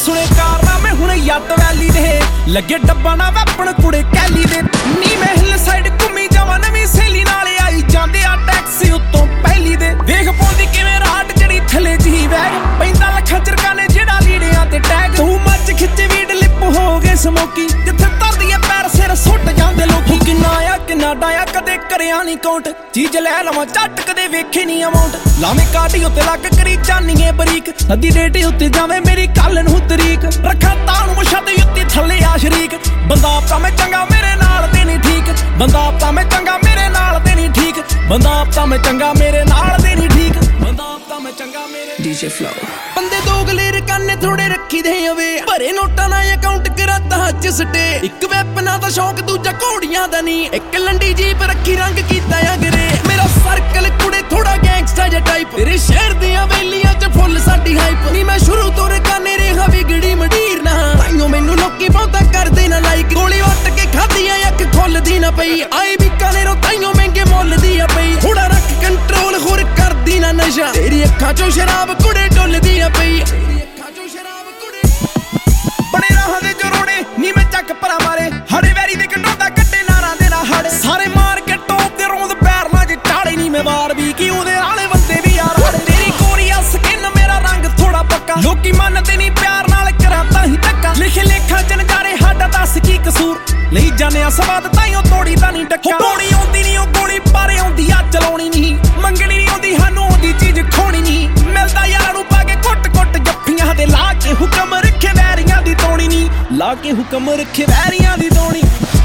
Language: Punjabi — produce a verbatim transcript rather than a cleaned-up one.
ਸੁਣੇ ਕਾਰਨਾਮੇ ਹੁਣ ਯੱਟ ਵੈਲੀ ਦੇ ਲੱਗੇ ਡੱਬਾ ਨਾ ਵੈਪਣ ਕੁੜੇ ਕੈਲੀ ਦੇ ਨੀ ਮੈਂ ਹਿੱਲ ਸਾਈਡ ਘੁੰਮੀ ਜਾਵਾਂ ਨਵੀਂ ਸਹੇਲੀ ਨਾਲ ਆਈ ਜਾਂਦੇ ਆ ਟੈਕਸੀ ਉੱਤੋਂ ਪਹਿਲੀ ਦੇ ਵੇਖ ਪਾਉਂਦੀ ਕਿਵੇਂ ਰਾਟ ਜਿਹੜੀ ਥੱਲੇ ਜੀ ਵੈਗ ਪੈਂਦਾ ਲੱਖਾਂ ਚਰਕਾਂ ਨੇ ਜਿਹੜਾ ਲੀੜਿਆਂ ਤੇ ਟੈਗ ਤੂੰ ਮੱਚ ਖਿੱਚੇ ਵੀਡ ਲਿਪ ਹੋ ਗਏ ਸਮੋਕੀ ਜਿੱਥੇ ਤਰਦੀ ਐ ਪੈਰ ਸਿਰ ਸੁੱਟ ਜਾਂਦੇ ਲੋਕੀ ਕਿੰਨਾ ਆ ਕਿੰਨਾ ਡਾਇਆ ਕਦੇ ਕਰਿਆ ਨਹੀਂ ਕਾਊਂਟ ਚੀਜ਼ ਲੈ ਲਵਾਂ ਝੱਟ ਕਦੇ ਵੇਖੇ ਨਹੀਂ ਅਮਾਉਂਟ ਲਾਵੇਂ ਕਾਢੀ ਉੱਤੇ ਲੱਗ ਕਰੀ ਜਾਨੀਏ ਬਰੀਕ ਅੱਧੀ ਡੇਟ ਉੱਤੇ ਜਾਵੇ ਮੇਰੀ ਕੱਲ ਨੂੰ ਤਰੀਕ ਰੱਖਾਂ ਤਾਂ ਨੂੰ ਮੁਸ਼ੱਦ ਉੱਤੇ ਥੱਲੇ ਆ ਸ਼ਰੀਕ ਬੰਦਾ ਆਪ ਤਾਂ ਮੈਂ ਚੰਗਾ ਮੇਰੇ ਨਾਲ ਤੇ ਨਹੀਂ ਠੀਕ ਬੰਦਾ ਆਪ ਤਾਂ ਮੈਂ ਚੰਗਾ ਮੇਰੇ ਨਾਲ ਤੇ ਨਹੀਂ ਠੀਕ ਬੰਦਾ ਆਪ ਤਾਂ ਮੈਂ ਚੰਗਾ ਮੇਰੇ ਨਾਲ ਤੇ ਨਹੀਂ ਠੀਕ ਬੰਦਾ ਆਪ ਤਾਂ ਮੈਂ ਚੰਗਾ ਮੇਰੇ ਡੀਜੇ ਫਲੋ ਬੰਦੇ ਦੋਗਲੇ ਰਕਾਨੇ ਥੋੜੇ ਰੱਖੀ ਦੇ ਅਵੇ ਭਰੇ ਨੋਟਾਂ ਨਾਲ ਅਕਾਊਂਟ ਕਰਾਤਾ ਹੱਜ ਸਟੇ ਇੱਕ ਵੈਪਨਾਂ ਦਾ ਸ਼ੌਕ ਦੂਜਾ ਘੋੜੀਆਂ ਦਾ ਨਹੀਂ ਇੱਕ ਲੰਡੀ ਜੀਪ ਰੱਖੀ ਰੰਗ ਕੀਤਾ ਆ ਗਰੇ ਮੇਰਾ ਸਰਕਲ ਕੁੜੇ ਥੋੜਾ ਗੈਂਗਸਟਰ ਜਿਹਾ ਟਾਈਪ ਤੇਰੇ ਸ਼ਹਿਰ ਦੀਆਂ ਵੇਲੀਆਂ ਚ ਫੁੱਲ ਸਾਡੀ ਹਾਈਪ ਨਹੀਂ ਮੈਂ ਸ਼ੁਰੂ ਤੋਂ ਰਕਾਨੇ ਰਿਹਾ ਵਿਗੜੀ ਮਡੀਰ ਨਾ ਤਾਈਓ ਮੈਨੂੰ ਲੋਕੀ ਬਹੁਤਾ ਕਰਦੇ ਨਾ ਲਾਈਕ ਗੋਲੀ ਵੱਟ ਕੇ ਖਾਧੀ ਆ ਅੱਖ ਖੁੱਲਦੀ ਨਾ ਪਈ ਆਈ ਬੀਕਾਨੇਰੋਂ ਤਾਈਓ ਮਹਿੰਗੇ ਮੁੱਲ ਦੀ ਆ ਪਈ ਥੋੜਾ ਰੱਖ ਕੰਟਰੋਲ ਹੋਰ ਕਰਦੀ ਨਾ ਨਸ਼ਾ ਤੇਰੀ ਅੱਖਾਂ ਚੋਂ ਸ਼ਰਾਬ ਕੁੜੇ ਡੁੱਲਦੀ ਆ ਪਈ ਤੇਰੀ ਅੱਖਾਂ ਚੋਂ ਸ਼ਰਾਬ ਕੁੜੇ ਬੜੇ ਰਾਹਾਂ ਦੇ ਜਰੋੜੇ ਨੀ ਮੈਂ ਚੱਕ ਭਰਾ ਮਾਰੇ ਹੜੇ ਵੈਰੀ ਦੇ ਕੰਡੋਦਾ ਕੱਟੇ ਨਾਰਾਂ ਦੇ ਨਾ ਹੜੇ ਸਾਰੇ ਮਾਰ ਕੇ ਟੋਪ ਤੇ ਰੋਂਦ ਪੈਰ ਨਾਲ ਜੇ ਟਾੜੇ ਨੀ ਮੈਂ ਵਾਰ ਵੀ ਕਿ ਉਹਦੇ ਨਾਲੇ ਬੰਦੇ ਵੀ ਯਾਰ ਹੜੇ ਤੇਰੀ ਕੋਰੀਆ ਸਕਿਨ ਮੇਰਾ ਰੰਗ ਥੋੜਾ ਪੱਕਾ ਲੋਕੀ ਮੰਨਦੇ ਨਹੀਂ ਪਿਆਰ ਨਾਲ ਕਰਾਂ ਤਾਂ ਹੀ ਧੱਕਾ ਲਿਖੇ ਲੇਖਾਂ ਚ ਨਜ਼ਾਰੇ ਸਾਡਾ ਦੱਸ ਕੀ ਕਸੂਰ ਲਈ ਜਾਣਿਆ ਸਵਾਦ ਤਾਈਓ ਤੋੜੀ ਤਾਂ ਨਹੀਂ ਡੱਕਾ ਤੋੜੀ ਆਉਂਦੀ ਨਹੀਂ ਉਹ ਗੋਲੀ ਪਾਰੇ ਆਉਂਦੀ ਆ ਚਲਾਉਣੀ ਨਹੀਂ ਮੰਗਣੀ ਨਹੀਂ ਆਉਂਦੀ ਸਾਨੂੰ ਉਹਦੀ ਚੀਜ਼ ਖੋਣੀ ਨਹੀਂ ਮਿਲਦਾ ਯਾਰਾਂ ਨੂੰ ਪਾ ਕੇ ਕੁੱਟ ਕੁੱਟ ਜੱਫੀਆਂ ਦੇ ਲਾ ਕੇ ਹੁਕਮ ਰੱਖੇ ਵੈਰੀਆਂ ਦੀ ਤੋਣੀ ਨਹੀਂ ਲਾ ਕੇ ਹੁਕਮ ਰੱਖੇ ਵੈਰੀਆਂ ਦੀ ਤੋਣੀ